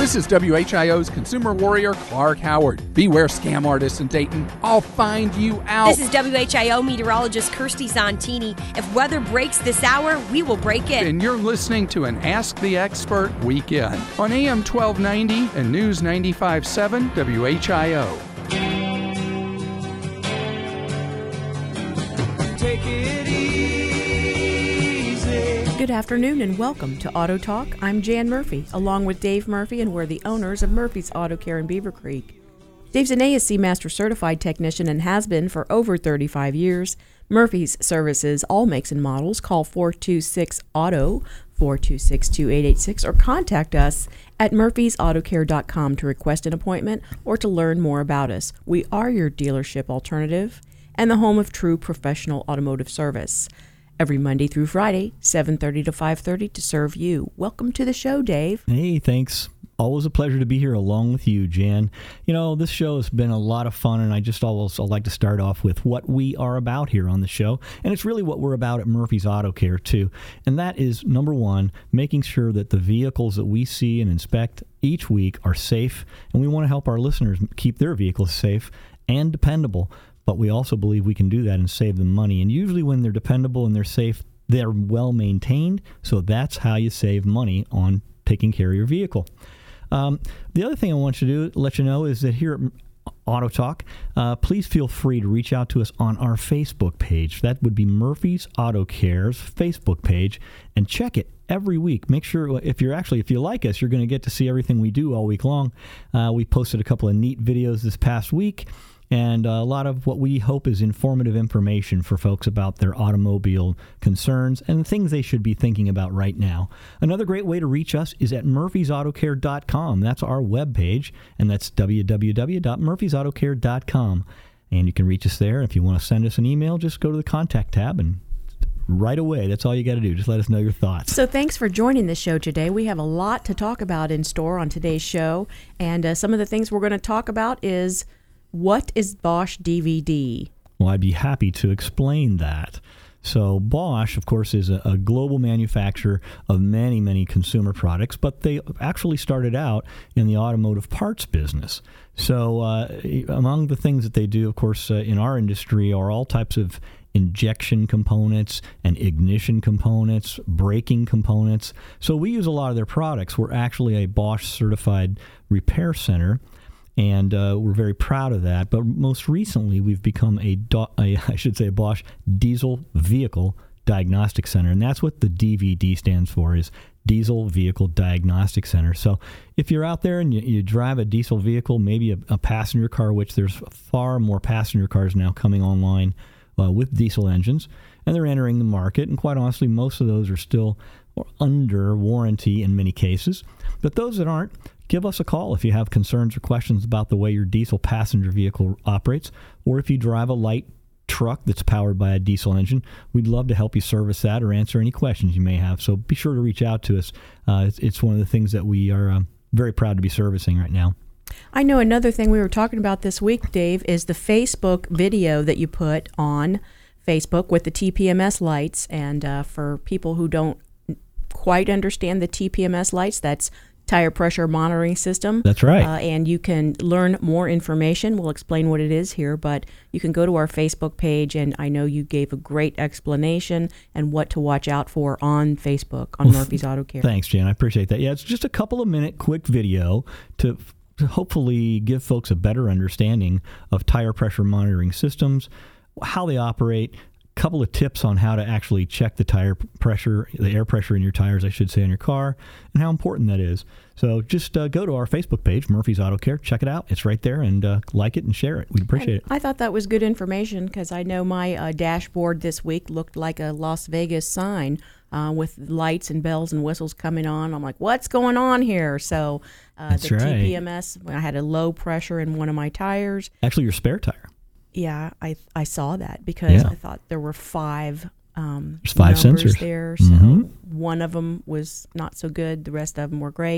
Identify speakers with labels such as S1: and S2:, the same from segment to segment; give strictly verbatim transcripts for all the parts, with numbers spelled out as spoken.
S1: This is W H I O's consumer warrior, Clark Howard. Beware scam artists in Dayton. I'll find you out.
S2: This is W H I O meteorologist Kirsty Zontini. If weather breaks this hour, we will break it.
S1: And you're listening to an Ask the Expert weekend on A M twelve ninety and News ninety-five point seven W H I O.
S3: Take it easy.
S4: Good afternoon and welcome to Auto Talk. I'm Jan Murphy, along with Dave Murphy, and we're the owners of Murphy's Auto Care in Beaver Creek. Dave's an A S C Master Certified Technician and has been for over thirty-five years. Murphy's services all makes and models. Call four two six auto, four two six, two eight eight six, or contact us at murphys auto care dot com to request an appointment or to learn more about us. We are your dealership alternative and the home of true professional automotive service. Every Monday through Friday, seven thirty to five thirty to serve you. Welcome to the show, Dave.
S5: Hey, thanks. Always a pleasure to be here along with you, Jan. You know, this show has been a lot of fun, and I just always I like to start off with what we are about here on the show. And it's really what we're about at Murphy's Auto Care, too. And that is, number one, making sure that the vehicles that we see and inspect each week are safe. And we want to help our listeners keep their vehicles safe and dependable. But we also believe we can do that and save them money. And usually when they're dependable and they're safe, they're well maintained. So that's how you save money on taking care of your vehicle. Um, the other thing I want you to do, let you know, is that here at Auto Talk, uh, please feel free to reach out to us on our Facebook page. That would be Murphy's Auto Care's Facebook page, and check it every week. Make sure if you're actually, if you like us, you're going to get to see everything we do all week long. Uh, we posted a couple of neat videos this past week, and a lot of what we hope is informative information for folks about their automobile concerns and things they should be thinking about right now. Another great way to reach us is at murphys auto care dot com. That's our webpage, and that's w w w dot murphys auto care dot com. And you can reach us there. If you want to send us an email, just go to the contact tab and right away. That's all you got to do. Just let us know your thoughts.
S4: So thanks for joining the show today. We have a lot to talk about in store on today's show, and uh, some of the things we're going to talk about is, what is Bosch D V D?
S5: Well, I'd be happy to explain that. So Bosch, of course, is a, a global manufacturer of many, many consumer products, but they actually started out in the automotive parts business. So uh, among the things that they do, of course, uh, in our industry are all types of injection components and ignition components, braking components. So we use a lot of their products. We're actually a Bosch certified repair center, and uh, we're very proud of that. But most recently, we've become a, do- a, I should say, a Bosch Diesel Vehicle Diagnostic Center, and that's what the D V D stands for, is Diesel Vehicle Diagnostic Center. So if you're out there and you, you drive a diesel vehicle, maybe a, a passenger car, which there's far more passenger cars now coming online uh, with diesel engines, and they're entering the market, and quite honestly, most of those are still under warranty in many cases. But those that aren't, give us a call if you have concerns or questions about the way your diesel passenger vehicle operates, or if you drive a light truck that's powered by a diesel engine. We'd love to help you service that or answer any questions you may have. So be sure to reach out to us. Uh, it's, it's one of the things that we are um, very proud to be servicing right now.
S4: I know another thing we were talking about this week, Dave, is the Facebook video that you put on Facebook with the T P M S lights. And uh, for people who don't quite understand the T P M S lights, that's tire pressure monitoring system.
S5: That's right.
S4: Uh, and you can learn more information. We'll explain what it is here, but you can go to our Facebook page, and I know you gave a great explanation and what to watch out for on Facebook on well, Murphy's Auto Care.
S5: Thanks, Jan. I appreciate that. Yeah, it's just a couple of minute quick video to, to hopefully give folks a better understanding of tire pressure monitoring systems, how they operate, couple of tips on how to actually check the tire pressure, the air pressure in your tires, I should say, in your car, and how important that is. So just uh, go to our Facebook page, Murphy's Auto Care. Check it out. It's right there, and uh, like it and share it. We'd appreciate
S4: I,
S5: it.
S4: I thought that was good information because I know my uh, dashboard this week looked like a Las Vegas sign uh, with lights and bells and whistles coming on. I'm like, what's going on here? So uh,
S5: That's
S4: the
S5: right.
S4: T P M S, I had a low pressure in one of my tires.
S5: Actually, your spare tire.
S4: Yeah, I I saw that because
S5: Yeah.
S4: I thought there were five um,
S5: There's five
S4: numbers
S5: sensors
S4: there. So
S5: mm-hmm.
S4: one of them was not so good. The rest of them were great.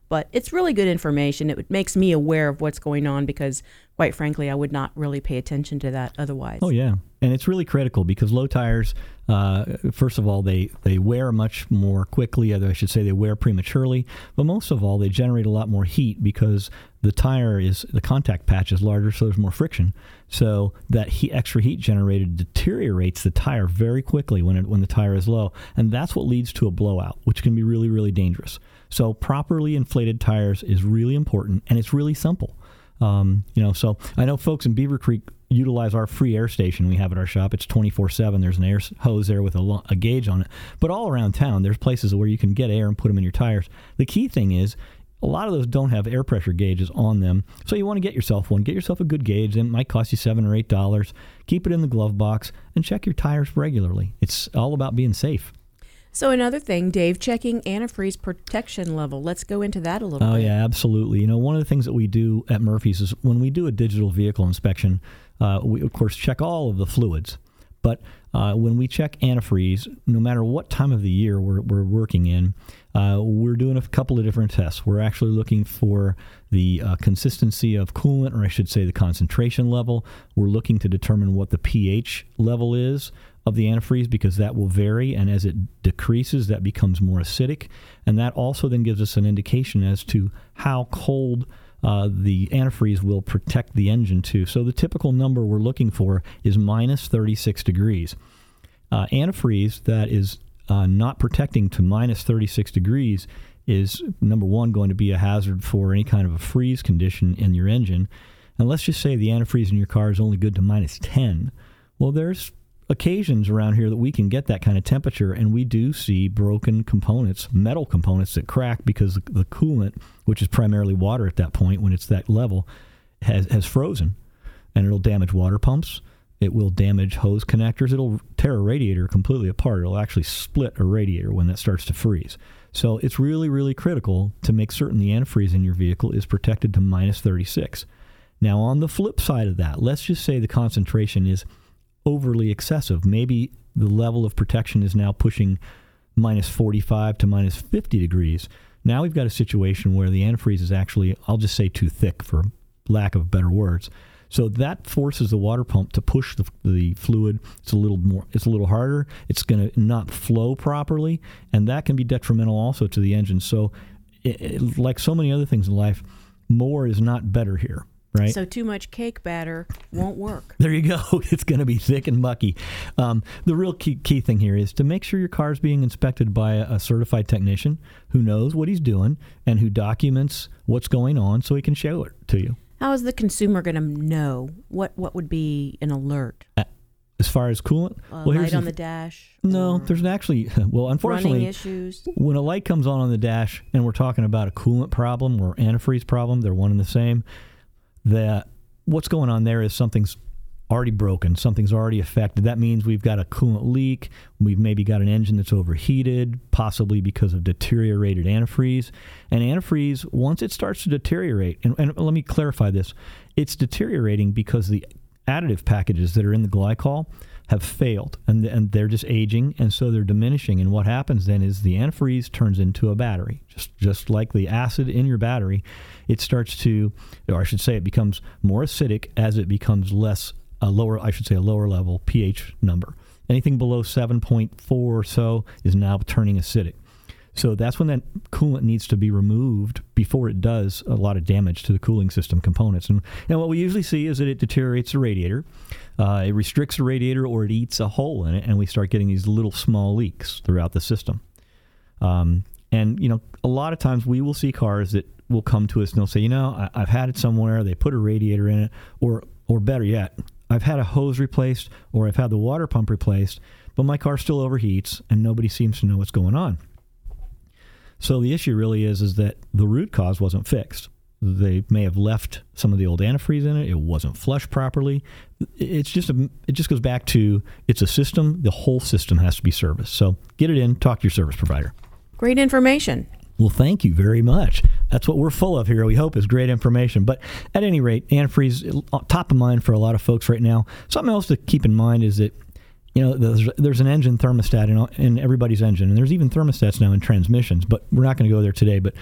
S4: But it's really good information. It makes me aware of what's going on because, quite frankly, I would not really pay attention to that otherwise.
S5: Oh, yeah. And it's really critical because low tires, uh, first of all, they, they wear much more quickly. I should say they wear prematurely. But most of all, they generate a lot more heat because the tire is, the contact patch is larger, so there's more friction. So that heat, extra heat generated deteriorates the tire very quickly when it, when the tire is low. And that's what leads to a blowout, which can be really, really dangerous. So properly inflated tires is really important, and it's really simple. Um, you know, so I know folks in Beaver Creek utilize our free air station we have at our shop. It's twenty-four seven. There's an air hose there with a, lo- a gauge on it. But all around town, there's places where you can get air and put them in your tires. The key thing is a lot of those don't have air pressure gauges on them. So you want to get yourself one. Get yourself a good gauge. It might cost you seven or eight dollars. Keep it in the glove box and check your tires regularly. It's all about being safe.
S4: So another thing, Dave, checking antifreeze protection level. Let's go into that a little
S5: oh,
S4: bit.
S5: Oh, yeah, absolutely. You know, one of the things that we do at Murphy's is when we do a digital vehicle inspection, uh, we, of course, check all of the fluids. But uh, when we check antifreeze, no matter what time of the year we're, we're working in, uh, we're doing a couple of different tests. We're actually looking for the uh, consistency of coolant, or I should say the concentration level. We're looking to determine what the pH level is of the antifreeze because that will vary, and as it decreases, that becomes more acidic. And that also then gives us an indication as to how cold Uh, the antifreeze will protect the engine too. So the typical number we're looking for is minus thirty-six degrees. Uh, antifreeze that is uh, not protecting to minus thirty-six degrees is, number one, going to be a hazard for any kind of a freeze condition in your engine. And let's just say the antifreeze in your car is only good to minus ten. Well, there's occasions around here that we can get that kind of temperature, and we do see broken components, metal components that crack because the, the coolant, which is primarily water at that point when it's that level, has, has frozen. And it'll damage water pumps. It will damage hose connectors. It'll tear a radiator completely apart. It'll actually split a radiator when that starts to freeze. So it's really, really critical to make certain the antifreeze in your vehicle is protected to minus thirty-six. Now, on the flip side of that, let's just say the concentration is overly excessive. Maybe the level of protection is now pushing minus forty-five to minus fifty degrees. Now we've got a situation where the antifreeze is actually, I'll just say, too thick for lack of better words. So that forces the water pump to push the, the fluid. It's a little more, it's a little harder. It's going to not flow properly, and that can be detrimental also to the engine. So it, it, like so many other things in life, more is not better here. Right?
S4: So too much cake batter won't work.
S5: There you go. It's going to be thick and mucky. Um, the real key, key thing here is to make sure your car is being inspected by a, a certified technician who knows what he's doing and who documents what's going on so he can show it to you.
S4: How is the consumer going to know? What what would be an alert?
S5: Uh, As far as coolant?
S4: Uh,
S5: well,
S4: light
S5: the,
S4: on the dash?
S5: No, there's actually, well, unfortunately,
S4: running issues.
S5: When a light comes on on the dash and we're talking about a coolant problem or antifreeze problem, they're one and the same, that what's going on there is something's already broken, something's already affected. That means we've got a coolant leak, we've maybe got an engine that's overheated, possibly because of deteriorated antifreeze. And antifreeze, once it starts to deteriorate, and, and let me clarify this, it's deteriorating because the additive packages that are in the glycol have failed, and and they're just aging, and so they're diminishing. And what happens then is the antifreeze turns into a battery, just just like the acid in your battery. It starts to, or I should say, it becomes more acidic as it becomes less a lower, I should say, a lower level pH number. Anything below seven point four or so is now turning acidic. So that's when that coolant needs to be removed before it does a lot of damage to the cooling system components. And, and what we usually see is that it deteriorates the radiator. Uh, it restricts the radiator, or it eats a hole in it, and we start getting these little small leaks throughout the system. Um, and, you know, a lot of times we will see cars that will come to us and they'll say, you know, I, I've had it somewhere, they put a radiator in it, or or better yet, I've had a hose replaced, or I've had the water pump replaced, but my car still overheats and nobody seems to know what's going on. So the issue really is is that the root cause wasn't fixed. They may have left some of the old antifreeze in it. It wasn't flushed properly. It's just a, it just goes back to, it's a system. The whole system has to be serviced. So get it in. Talk to your service provider.
S4: Great information.
S5: Well, thank you very much. That's what we're full of here, we hope, is great information. But at any rate, antifreeze, top of mind for a lot of folks right now. Something else to keep in mind is that, you know, there's, there's an engine thermostat in, in everybody's engine, and there's even thermostats now in transmissions, but we're not going to go there today. But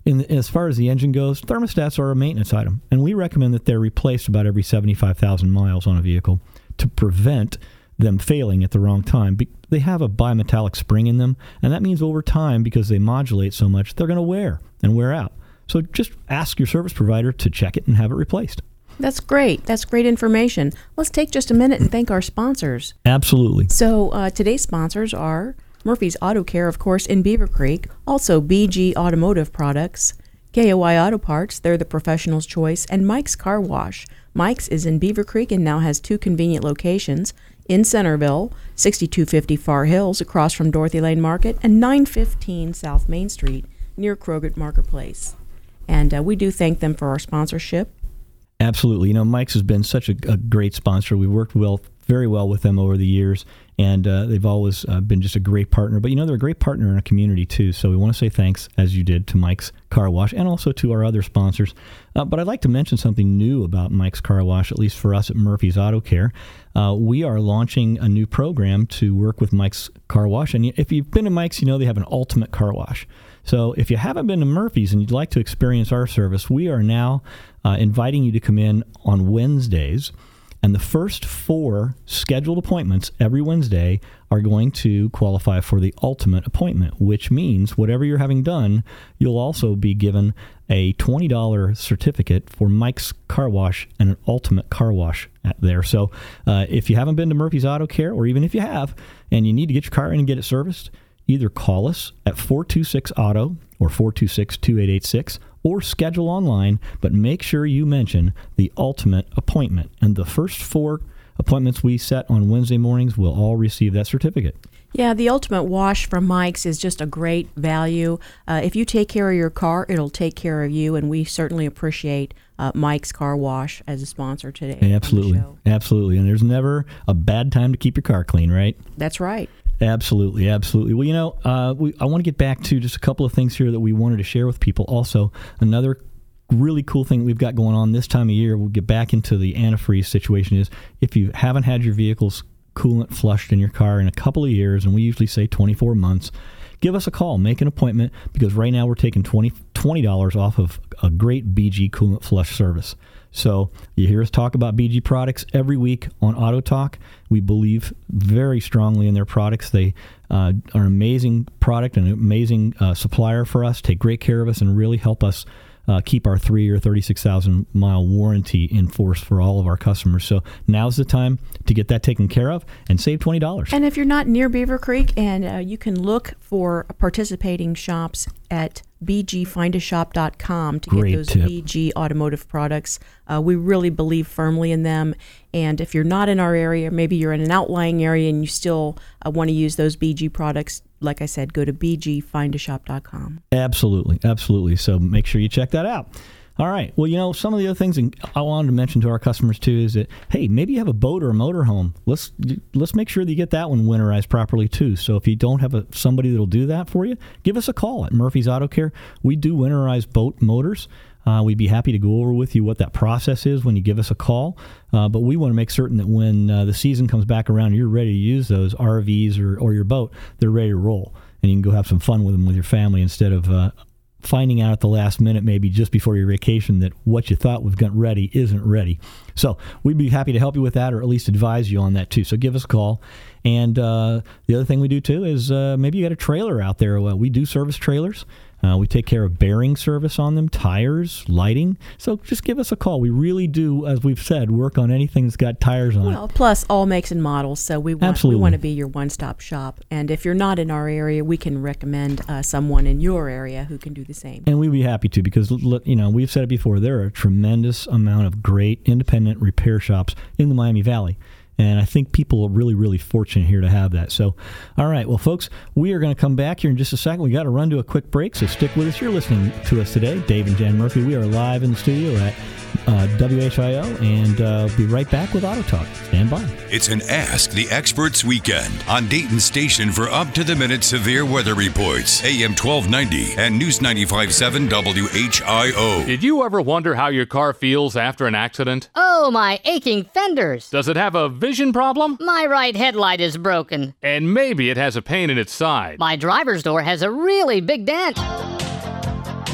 S5: in, as far as the engine goes, thermostats are a maintenance item, and we recommend that they're replaced about every seventy-five thousand miles on a vehicle to prevent them failing at the wrong time. They have a bimetallic spring in them, and that means over time, because they modulate so much, they're going to wear and wear out. So just ask your service provider to check it and have it replaced.
S4: That's great. That's great information. Let's take just a minute and thank our sponsors.
S5: Absolutely.
S4: So uh, today's sponsors are Murphy's Auto Care, of course, in Beaver Creek, also B G Automotive Products, K O I Auto Parts, they're the professional's choice, and Mike's Car Wash. Mike's is in Beaver Creek and now has two convenient locations in Centerville, sixty-two fifty Far Hills across from Dorothy Lane Market, and nine fifteen South Main Street near Kroger Marketplace. And uh, we do thank them for our sponsorship.
S5: Absolutely. You know, Mike's has been such a, a great sponsor. We've worked well, very well with them over the years, and uh, they've always uh, been just a great partner. But, you know, they're a great partner in our community, too. So we want to say thanks, as you did, to Mike's Car Wash and also to our other sponsors. Uh, but I'd like to mention something new about Mike's Car Wash, at least for us at Murphy's Auto Care. Uh, we are launching a new program to work with Mike's Car Wash. And if you've been to Mike's, you know they have an ultimate car wash. So if you haven't been to Murphy's and you'd like to experience our service, we are now uh, inviting you to come in on Wednesdays. And the first four scheduled appointments every Wednesday are going to qualify for the ultimate appointment, which means whatever you're having done, you'll also be given a twenty dollars certificate for Mike's Car Wash and an ultimate car wash there. So uh, if you haven't been to Murphy's Auto Care, or even if you have, and you need to get your car in and get it serviced, either call us at four two six auto or four two six, two eight eight six or schedule online, but make sure you mention the ultimate appointment. And the first four appointments we set on Wednesday mornings will all receive that certificate.
S4: Yeah, the Ultimate Wash from Mike's is just a great value. Uh, if you take care of your car, it'll take care of you, and we certainly appreciate uh, Mike's Car Wash as a sponsor today.
S5: Absolutely, absolutely. And there's never a bad time to keep your car clean, right?
S4: That's right.
S5: Absolutely, absolutely. Well, you know, uh, we, I want to get back to just a couple of things here that we wanted to share with people. Also, another really cool thing we've got going on this time of year, we'll get back into the antifreeze situation, is if you haven't had your vehicle's coolant flushed in your car in a couple of years, and we usually say twenty-four months, give us a call, make an appointment, because right now we're taking twenty dollars off of a great B G coolant flush service. So you hear us talk about B G products every week on Auto Talk. We believe very strongly in their products. They uh, are an amazing product and an amazing uh, supplier for us, take great care of us, and really help us uh, keep our three or thirty-six thousand mile warranty in force for all of our customers. So now's the time to get that taken care of and save twenty dollars.
S4: And if you're not near Beaver Creek, and uh, you can look for participating shops at b g find a shop dot com to
S5: Great
S4: get those
S5: tip.
S4: B G automotive products. Uh, we really believe firmly in them. And if you're not in our area, maybe you're in an outlying area and you still uh, want to use those B G products, like I said, go to b g find a shop dot com.
S5: Absolutely, absolutely. So make sure you check that out. All right. Well, you know, some of the other things I wanted to mention to our customers, too, is that, hey, maybe you have a boat or a motorhome. Let's let's make sure that you get that one winterized properly, too. So if you don't have a, somebody that will do that for you, give us a call at Murphy's Auto Care. We do winterize boat motors. Uh, we'd be happy to go over with you what that process is when you give us a call. Uh, but we want to make certain that when uh, the season comes back around and you're ready to use those R Vs or, or your boat, they're ready to roll. And you can go have some fun with them with your family instead of uh, finding out at the last minute, maybe just before your vacation, that what you thought was got ready isn't ready. So we'd be happy to help you with that, or at least advise you on that too. So give us a call. And uh, the other thing we do too is uh, maybe you got a trailer out there. Well, we do service trailers. Uh, we take care of bearing service on them, tires, lighting. So just give us a call. We really do, as we've said, work on anything that's got tires on
S4: well,
S5: it.
S4: Plus all makes and models. So we want,
S5: Absolutely.
S4: we want to be your one-stop shop. And if you're not in our area, we can recommend uh, someone in your area who can do the same.
S5: And we'd be happy to, because, you know, we've said it before, there are a tremendous amount of great independent repair shops in the Miami Valley. And I think people are really, really fortunate here to have that. So, all right. Well, folks, we are going to come back here in just a second. We got to run to a quick break, so stick with us. You're listening to us today, Dave and Jan Murphy. We are live in the studio at uh, W H I O, and uh, be right back with Auto Talk. Stand by.
S6: It's an Ask the Experts weekend on Dayton Station for up-to-the-minute severe weather reports. A M twelve ninety and News ninety-five point seven W H I O.
S7: Did you ever wonder how your car feels after an accident?
S8: Oh, my aching fenders.
S7: Does it have a vision problem?
S8: My right headlight is broken.
S7: And maybe it has a pain in its side.
S8: My driver's door has a really big dent.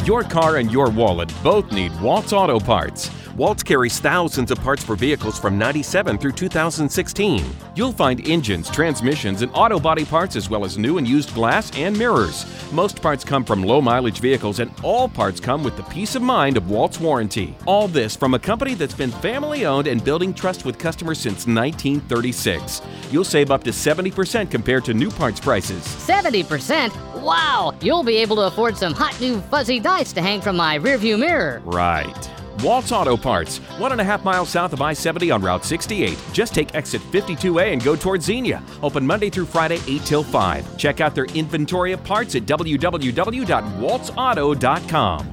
S9: Your car and your wallet both need Waltz Auto Parts. Waltz carries thousands of parts for vehicles from ninety-seven through two thousand sixteen. You'll find engines, transmissions, and auto body parts, as well as new and used glass and mirrors. Most parts come from low-mileage vehicles, and all parts come with the peace of mind of Waltz warranty. All this from a company that's been family-owned and building trust with customers since nineteen thirty-six. You'll save up to seventy percent compared to new parts prices.
S8: seventy percent? Wow! You'll be able to afford some hot new fuzzy dice to hang from my rearview mirror.
S9: Right. Waltz Auto Parts, one and a half miles south of I seventy on Route sixty-eight. Just take exit fifty-two A and go towards Xenia. Open Monday through Friday, eight till five. Check out their inventory of parts at w w w dot waltz auto dot com.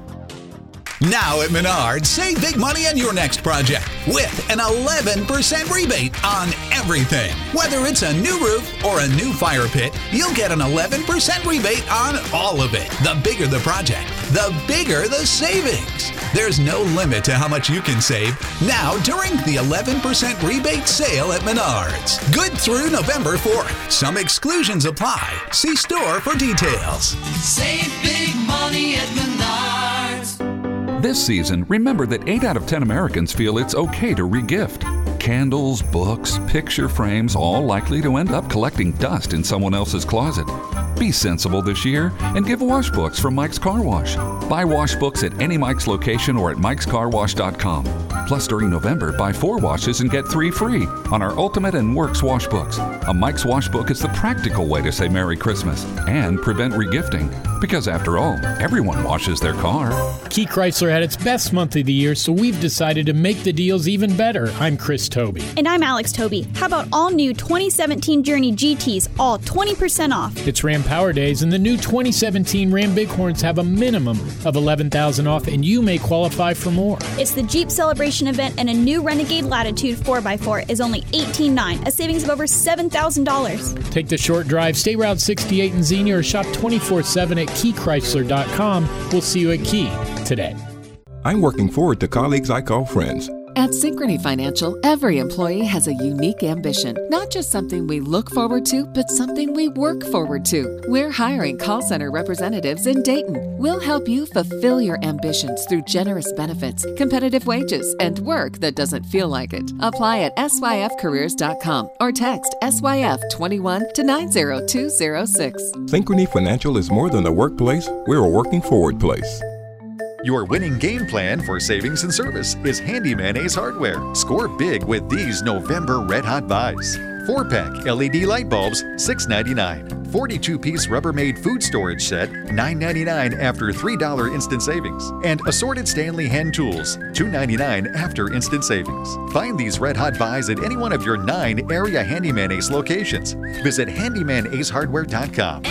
S10: Now at Menards, save big money on your next project with an eleven percent rebate on everything. Whether it's a new roof or a new fire pit, you'll get an eleven percent rebate on all of it. The bigger the project, the bigger the savings. There's no limit to how much you can save now during the eleven percent rebate sale at Menards. Good through November fourth. Some exclusions apply. See store for details.
S3: Save big money at Menards.
S11: This season, remember that eight out of ten Americans feel it's okay to regift. Candles, books, picture frames, all likely to end up collecting dust in someone else's closet. Be sensible this year and give wash books from Mike's Car Wash. Buy wash books at any Mike's location or at mikes car wash dot com. Plus, during November, buy four washes and get three free on our Ultimate and Works wash books. A Mike's wash book is the practical way to say Merry Christmas and prevent regifting. Because after all, everyone washes their car.
S12: Key Chrysler had its best month of the year, so we've decided to make the deals even better. I'm Chris Toby.
S13: And I'm Alex Toby. How about all new twenty seventeen Journey G Ts, all twenty percent off?
S12: It's Ram Power Days, and the new twenty seventeen Ram Bighorns have a minimum of eleven thousand dollars off, and you may qualify for more.
S13: It's the Jeep Celebration event, and a new Renegade Latitude four by four is only eighteen nine dollars, a savings of over seven thousand dollars.
S12: Take the short drive, stay Route sixty-eight in Xenia, or shop twenty-four seven at key chrysler dot com. We'll see you at Key today.
S14: I'm working forward to colleagues I call friends.
S15: At Synchrony Financial, every employee has a unique ambition. Not just something we look forward to, but something we work forward to. We're hiring call center representatives in Dayton. We'll help you fulfill your ambitions through generous benefits, competitive wages, and work that doesn't feel like it. Apply at S Y F careers dot com or text S Y F twenty-one to nine zero two zero six.
S14: Synchrony Financial is more than a workplace. We're a working forward place.
S16: Your winning game plan for savings and service is Handyman Ace Hardware. Score big with these November Red Hot buys. four pack L E D light bulbs, six ninety-nine. forty-two piece Rubbermaid food storage set, nine ninety-nine after three dollars instant savings. And assorted Stanley hand tools, two ninety-nine after instant savings. Find these Red Hot buys at any one of your nine area Handyman Ace locations. Visit handyman ace hardware dot com.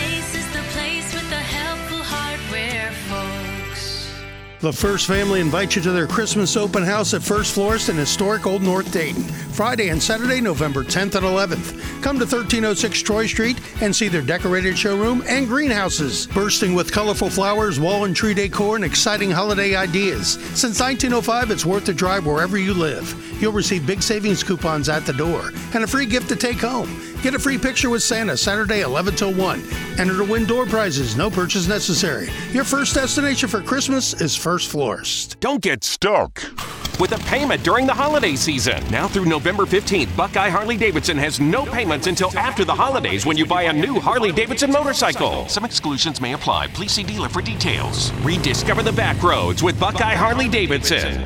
S17: The First Family invites you to their Christmas open house at First Florist in historic Old North Dayton, Friday and Saturday, November tenth and eleventh. Come to thirteen oh six Troy Street and see their decorated showroom and greenhouses, bursting with colorful flowers, wall and tree decor, and exciting holiday ideas. Since nineteen oh five, it's worth the drive wherever you live. You'll receive big savings coupons at the door and a free gift to take home. Get a free picture with Santa Saturday eleven till one. Enter to win door prizes, no purchase necessary. Your first destination for Christmas is First Florist.
S9: Don't get stuck with a payment during the holiday season. Now through November fifteenth, Buckeye Harley-Davidson has no payments until after the holidays when you buy a new Harley-Davidson motorcycle. Some exclusions may apply. Please see dealer for details. Rediscover the back roads with Buckeye Harley-Davidson.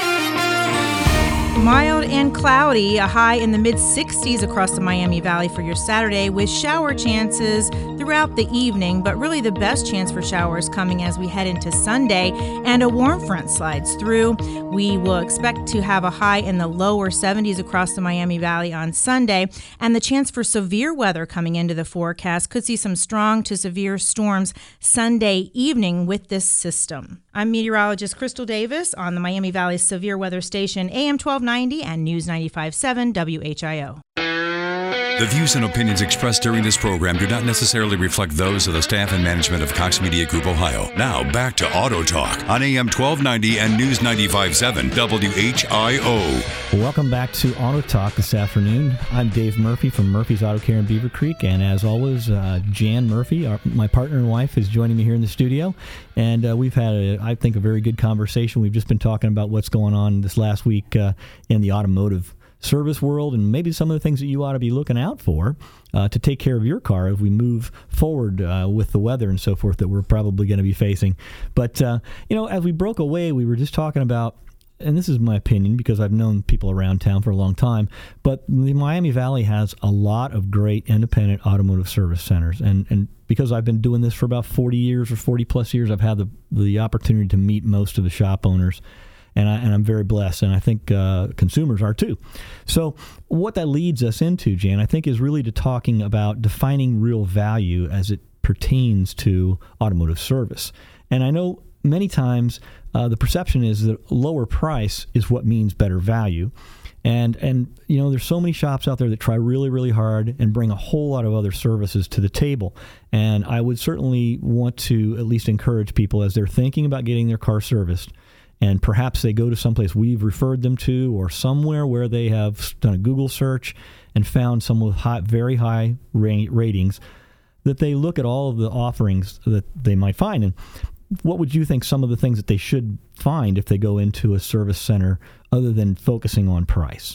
S18: Mild and cloudy, a high in the mid sixties across the Miami Valley for your Saturday, with shower chances throughout the evening, but really the best chance for showers coming as we head into Sunday, and a warm front slides through. We will expect to have a high in the lower seventies across the Miami Valley on Sunday, and the chance for severe weather coming into the forecast. Could see some strong to severe storms Sunday evening with this system. I'm meteorologist Crystal Davis on the Miami Valley Severe Weather Station, A M twelve ninety and News ninety-five point seven W H I O.
S6: The views and opinions expressed during this program do not necessarily reflect those of the staff and management of Cox Media Group Ohio. Now, back to Auto Talk on A M twelve ninety and News ninety-five point seven W H I O.
S5: Welcome back to Auto Talk this afternoon. I'm Dave Murphy from Murphy's Auto Care in Beaver Creek, and as always, uh, Jan Murphy, our, my partner and wife, is joining me here in the studio, and uh, we've had, a, I think, a very good conversation. We've just been talking about what's going on this last week uh, in the automotive service world, and maybe some of the things that you ought to be looking out for uh, to take care of your car as we move forward uh, with the weather and so forth that we're probably going to be facing. But, uh, you know, as we broke away, we were just talking about, and this is my opinion because I've known people around town for a long time, but the Miami Valley has a lot of great independent automotive service centers. And, and because I've been doing this for about forty years or forty plus years, I've had the, the opportunity to meet most of the shop owners. And, I, and I'm very blessed, and I think uh, consumers are too. So what that leads us into, Jan, I think is really to talking about defining real value as it pertains to automotive service. And I know many times uh, the perception is that lower price is what means better value. And, and you know, there's so many shops out there that try really, really hard and bring a whole lot of other services to the table. And I would certainly want to at least encourage people as they're thinking about getting their car serviced, and perhaps they go to someplace we've referred them to or somewhere where they have done a Google search and found some with high, very high ra- ratings, that they look at all of the offerings that they might find. And what would you think some of the things that they should find if they go into a service center other than focusing on price?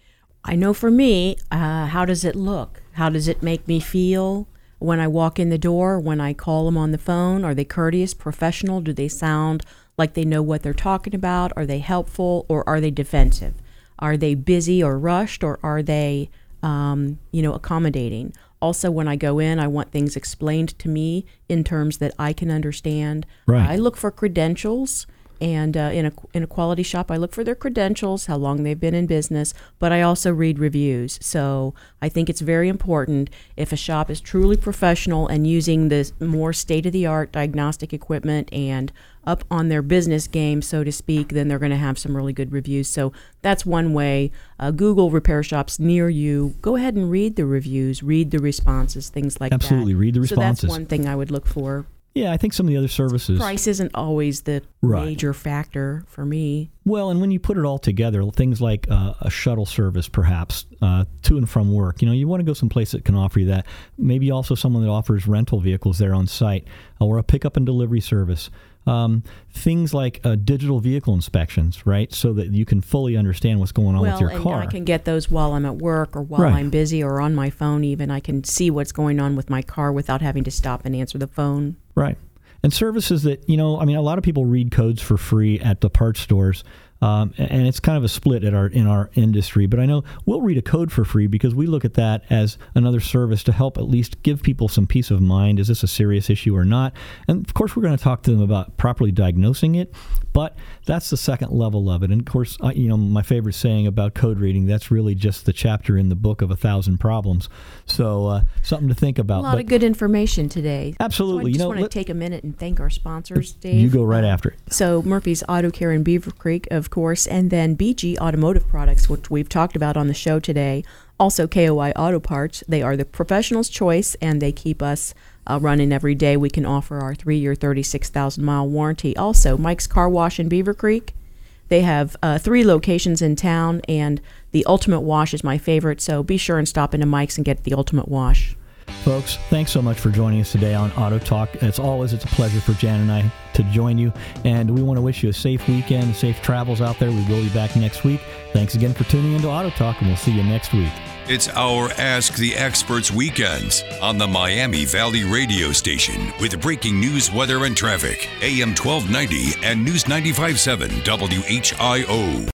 S4: I know for me, uh, how does it look? How does it make me feel when I walk in the door, when I call them on the phone? Are they courteous, professional? Do they sound like they know what they're talking about? Are they helpful, or are they defensive? Are they busy or rushed, or are they, um, you know, accommodating? Also, when I go in, I want things explained to me in terms that I can understand.
S5: Right.
S4: I look for credentials, and uh, in a in a quality shop, I look for their credentials, how long they've been in business, but I also read reviews. So I think it's very important if a shop is truly professional and using the more state-of-the-art diagnostic equipment and up on their business game, so to speak, then they're going to have some really good reviews. So that's one way. Uh, Google repair shops near you. Go ahead and read the reviews, read the responses, things like
S5: Absolutely,
S4: that.
S5: Absolutely, read the responses.
S4: So that's one thing I would look for.
S5: Yeah, I think some of the other services.
S4: Price isn't always the
S5: right.
S4: major factor for me.
S5: Well, and when you put it all together, things like uh, a shuttle service, perhaps, uh, to and from work, you know, you want to go someplace that can offer you that. Maybe also someone that offers rental vehicles there on site, or a pickup and delivery service. Um, things like uh, digital vehicle inspections, right? So that you can fully understand what's going on
S4: well,
S5: with your
S4: and
S5: car.
S4: I can get those while I'm at work or while
S5: Right.
S4: I'm busy or on my phone even. I can see what's going on with my car without having to stop and answer the phone.
S5: Right. And services that, you know, I mean, a lot of people read codes for free at the parts stores. Um, and it's kind of a split at our in our industry. But I know we'll read a code for free because we look at that as another service to help at least give people some peace of mind. Is this a serious issue or not? And, of course, we're going to talk to them about properly diagnosing it. But that's the second level of it. And, of course, I, you know, my favorite saying about code reading, that's really just the chapter in the book of a thousand problems. So uh, something to think about.
S4: A lot
S5: but
S4: of good information today.
S5: Absolutely.
S4: So I just
S5: you know,
S4: want to
S5: let,
S4: take a minute and thank our sponsors, Dave.
S5: You go right after it.
S4: So Murphy's Auto Care in Beaver Creek, of course, and then B G Automotive Products, which we've talked about on the show today. Also K O I Auto Parts. They are the professional's choice, and they keep us uh, running every day. We can offer our three-year, thirty-six thousand mile warranty. Also, Mike's Car Wash in Beaver Creek. They have uh, three locations in town, and the Ultimate Wash is my favorite, so be sure and stop into Mike's and get the Ultimate Wash.
S5: Folks, thanks so much for joining us today on Auto Talk. As always, it's a pleasure for Jan and I to join you, and we want to wish you a safe weekend, safe travels out there. We will be back next week. Thanks again for tuning into Auto Talk, and we'll see you next week.
S6: It's our Ask the Experts weekends on the Miami Valley radio station with breaking news, weather, and traffic. A M twelve ninety and News ninety-five point seven W H I O.